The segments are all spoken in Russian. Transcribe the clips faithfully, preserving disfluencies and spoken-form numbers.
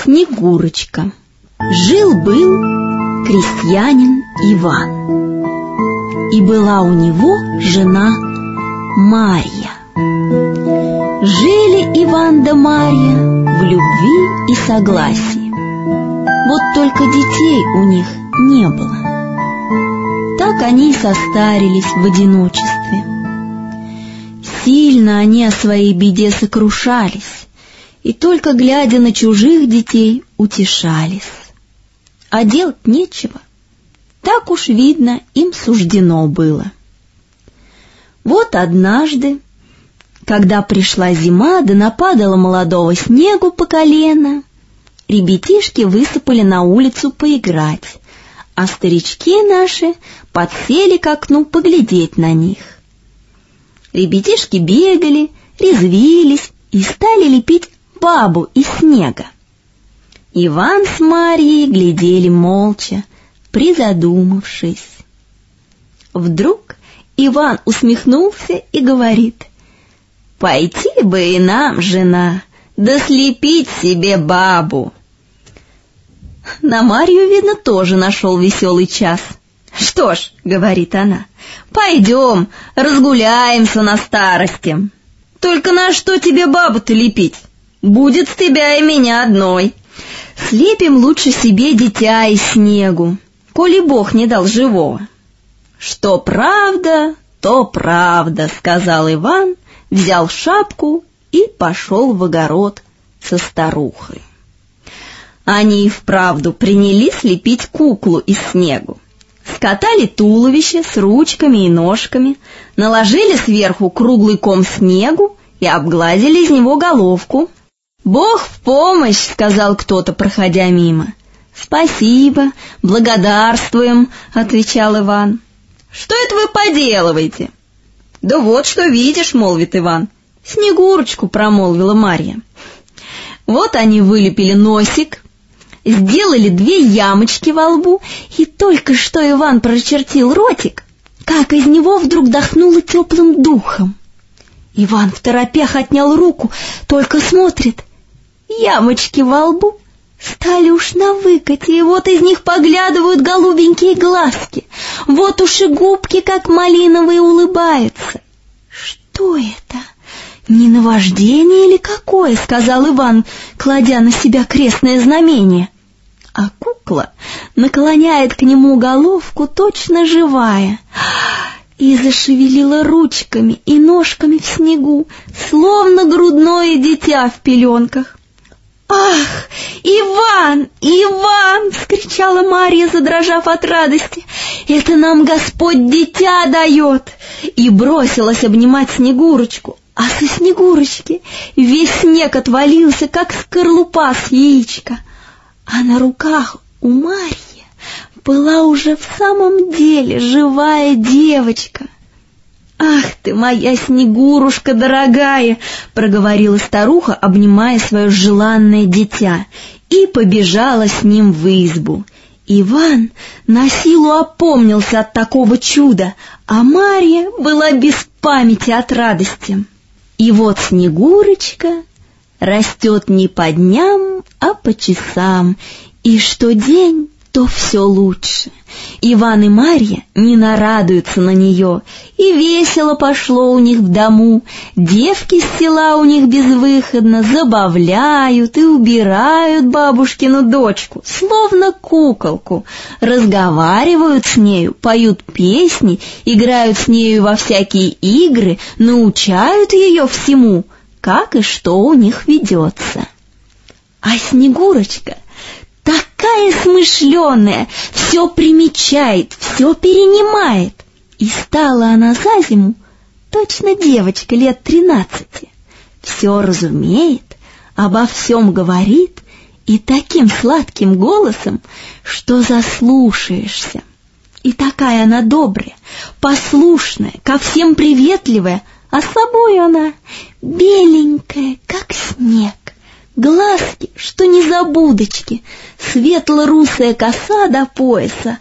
Снегурочка. Жил-был крестьянин Иван, и была у него жена Марья. Жили Иван да Марья в любви и согласии. Вот только детей у них не было. Так они и состарились в одиночестве. Сильно они о своей беде сокрушались, и только глядя на чужих детей утешались. А делать нечего. Так уж, видно, им суждено было. Вот однажды, когда пришла зима, да нападало молодого снегу по колено, ребятишки высыпали на улицу поиграть, а старички наши подсели к окну поглядеть на них. Ребятишки бегали, резвились и стали лепить бабу из снега. Иван с Марьей глядели молча, призадумавшись. Вдруг Иван усмехнулся и говорит: «Пойти бы и нам, жена, да слепить себе бабу». На Марью, видно, тоже нашел веселый час. «Что ж, — говорит она, — пойдем, разгуляемся на старости. Только на что тебе бабу-то лепить? Будет с тебя и меня одной. Слепим лучше себе дитя из снегу, коли Бог не дал живого». «Что правда, то правда, — сказал Иван, взял шапку и пошел в огород со старухой. Они и вправду принялись лепить куклу из снегу. Скатали туловище с ручками и ножками, наложили сверху круглый ком снегу и обгладили из него головку. «Бог в помощь!» — сказал кто-то, проходя мимо. «Спасибо, благодарствуем!» — отвечал Иван. «Что это вы поделываете?» «Да вот что видишь, — молвит Иван». «Снегурочку», — промолвила Марья. Вот они вылепили носик, сделали две ямочки во лбу, и только что Иван прочертил ротик, как из него вдруг дохнуло теплым духом. Иван второпях отнял руку, только смотрит, ямочки во лбу стали уж на выкате, и вот из них поглядывают голубенькие глазки, вот уж и губки, как малиновые, улыбаются. «Что это? Не наваждение или какое?» — сказал Иван, кладя на себя крестное знамение. А кукла наклоняет к нему головку, точно живая, и зашевелила ручками и ножками в снегу, словно грудное дитя в пеленках. «Ах, Иван, Иван!» — вскричала Марья, задрожав от радости. «Это нам Господь дитя дает!» И бросилась обнимать Снегурочку, а со Снегурочки весь снег отвалился, как скорлупа с яичка. А на руках у Марьи была уже в самом деле живая девочка. «Ах ты, моя Снегурушка дорогая!» — проговорила старуха, обнимая свое желанное дитя, и побежала с ним в избу. Иван на силу опомнился от такого чуда, а Марья была без памяти от радости. И вот Снегурочка растет не по дням, а по часам, и что день, то все лучше. Иван и Марья не нарадуются на нее, и весело пошло у них в дому. Девки с села у них безвыходно забавляют и убирают бабушкину дочку, словно куколку, разговаривают с нею, поют песни, играют с нею во всякие игры, научают ее всему, как и что у них ведется. А Снегурочка такая смышленая, все примечает, все перенимает. И стала она за зиму точно девочка лет тринадцати. Все разумеет, обо всем говорит, и таким сладким голосом, что заслушаешься. И такая она добрая, послушная, ко всем приветливая, а собой она беленькая, как снег. Глазки, что незабудочки, светло-русая коса до пояса.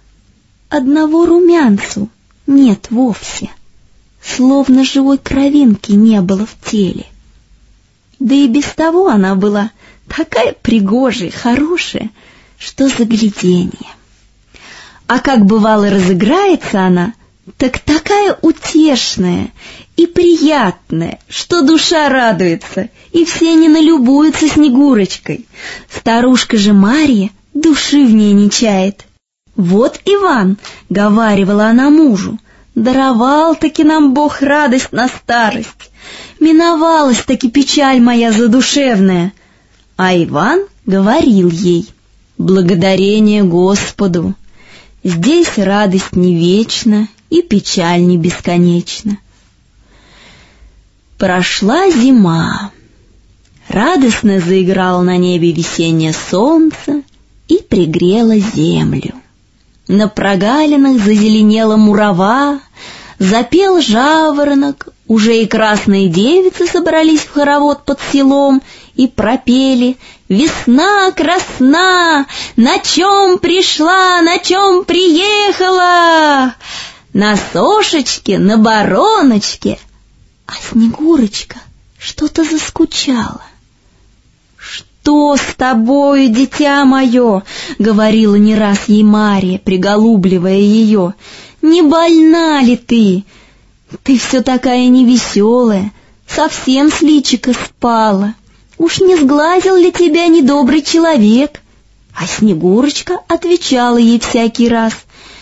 Одного румянцу нет вовсе, словно живой кровинки не было в теле. Да и без того она была такая пригожая, хорошая, что загляденье. А как бывало разыграется она, так такая утешная и приятная, что душа радуется, и все они налюбуются Снегурочкой. Старушка же Марья души в ней не чает. «Вот, Иван, — говаривала она мужу, — даровал-таки нам Бог радость на старость, миновалась-таки печаль моя задушевная». А Иван говорил ей: «Благодарение Господу, здесь радость не вечна и печаль не бесконечна». Прошла зима, радостно заиграло на небе весеннее солнце и пригрело землю. На прогалинах зазеленела мурава, запел жаворонок, уже и красные девицы собрались в хоровод под селом и пропели: «Весна красна, на чем пришла, на чем приехала? На сошечке, на бароночке». А Снегурочка что-то заскучала. «Что с тобою, дитя мое?» — говорила не раз ей Марья, приголубливая ее. «Не больна ли ты? Ты все такая невеселая, совсем с личика спала. Уж не сглазил ли тебя недобрый человек?» А Снегурочка отвечала ей всякий раз: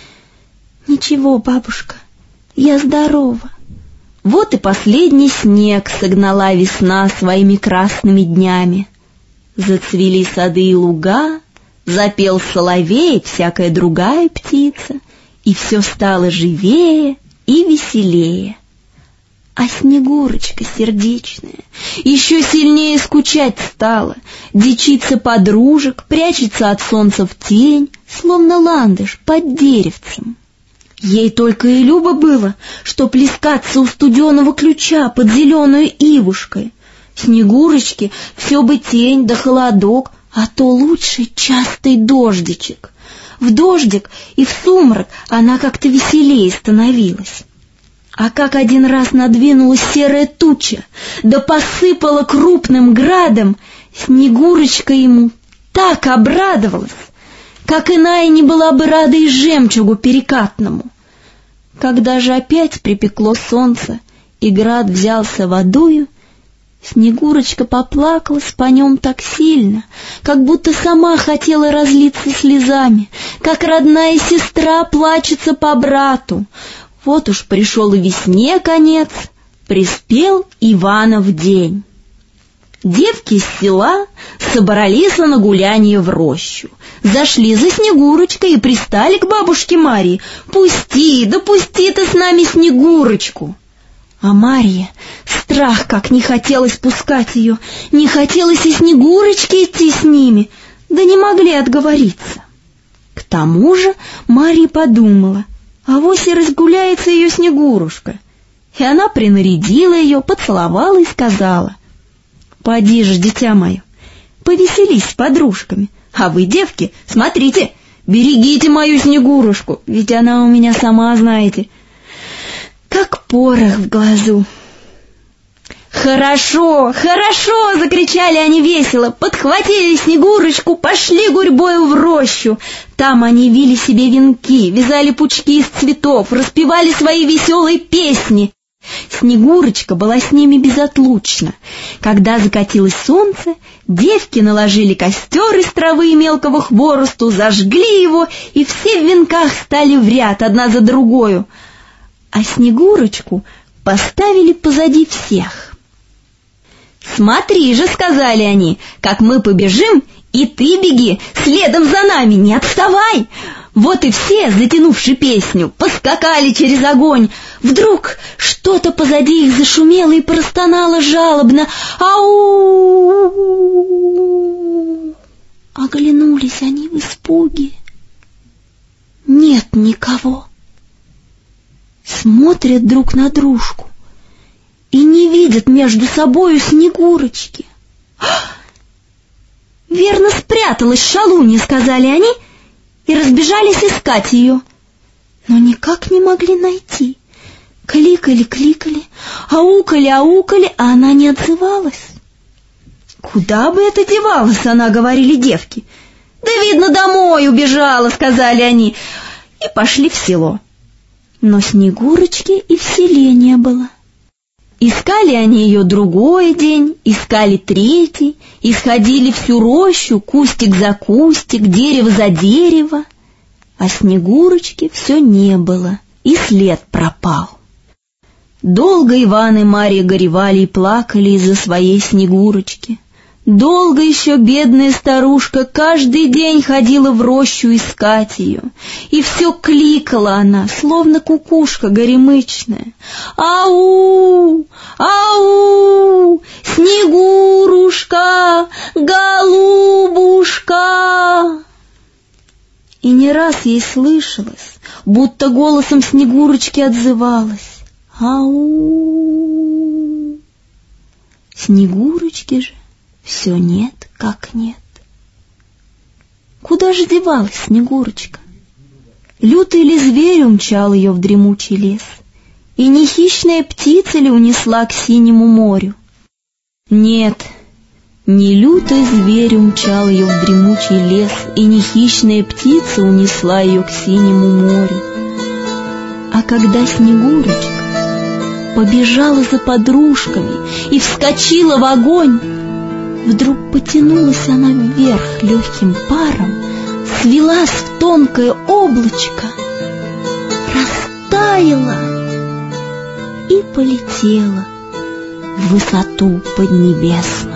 «Ничего, бабушка, я здорова». Вот и последний снег согнала весна своими красными днями. Зацвели сады и луга, запел соловей, всякая другая птица, и все стало живее и веселее. А Снегурочка сердечная еще сильнее скучать стала, дичится подружек, прячется от солнца в тень, словно ландыш под деревцем. Ей только и любо было, что плескаться у студеного ключа под зеленой ивушкой. Снегурочке все бы тень да холодок, а то лучше частый дождичек. В дождик и в сумрак она как-то веселее становилась. А как один раз надвинулась серая туча, да посыпала крупным градом, Снегурочка ему так обрадовалась, как иная не была бы рада и жемчугу перекатному. Когда же опять припекло солнце, и град взялся водою, Снегурочка поплакалась по нем так сильно, как будто сама хотела разлиться слезами, как родная сестра плачется по брату. Вот уж пришел и весне конец, приспел Иванов день. Девки из села собрались на гулянье в рощу, зашли за Снегурочкой и пристали к бабушке Марье: «Пусти, да пусти ты с нами Снегурочку!» А Марье страх как не хотелось пускать ее, не хотелось и Снегурочке идти с ними, да не могли отговориться. К тому же Марья подумала: авось и разгуляется ее Снегурушка, и она принарядила ее, поцеловала и сказала: «Поди же, дитя мое, повеселись с подружками, а вы, девки, смотрите, берегите мою Снегурушку, ведь она у меня, сама знаете, как порох в глазу». «Хорошо, хорошо!» — закричали они весело, подхватили Снегурочку, пошли гурьбою в рощу. Там они вили себе венки, вязали пучки из цветов, распевали свои веселые песни. Снегурочка была с ними безотлучна. Когда закатилось солнце, девки наложили костер из травы и мелкого хворосту, зажгли его, и все в венках стали в ряд, одна за другою. А Снегурочку поставили позади всех. «Смотри же, — сказали они, — как мы побежим, и ты беги следом за нами, не отставай!» Вот и все, затянувши песню, поскакали через огонь. Вдруг что-то позади их зашумело и простонало жалобно: «Ау!» Оглянулись они в испуге. Нет никого. Смотрят друг на дружку и не видят между собою Снегурочки. «Верно, спряталась шалунья», — сказали они, и разбежались искать ее, но никак не могли найти. Кликали, кликали, аукали, аукали, а она не отзывалась. Куда бы это девалась она, говорили девки. Да, видно, домой убежала, сказали они, и пошли в село. Но Снегурочки и в селе не было. Искали они ее другой день, искали третий, исходили всю рощу, кустик за кустик, дерево за дерево, а Снегурочки все не было, и след пропал. Долго Иван и Марья горевали и плакали из-за своей Снегурочки. Долго еще бедная старушка каждый день ходила в рощу искать ее, и все кликала она, словно кукушка горемычная. «Ау! Ау! Снегурушка! Голубушка!» И не раз ей слышалось, будто голосом Снегурочки отзывалась: «Ау!» Снегурочки же все нет, как нет. Куда же девалась Снегурочка? Лютый ли зверь умчал ее в дремучий лес? И не хищная птица ли унесла к синему морю? Нет, не лютый зверь умчал ее в дремучий лес, и не хищная птица унесла ее к синему морю. А когда Снегурочка побежала за подружками и вскочила в огонь, вдруг потянулась она вверх легким паром, свелась в тонкое облачко, растаяла и полетела в высоту поднебесную.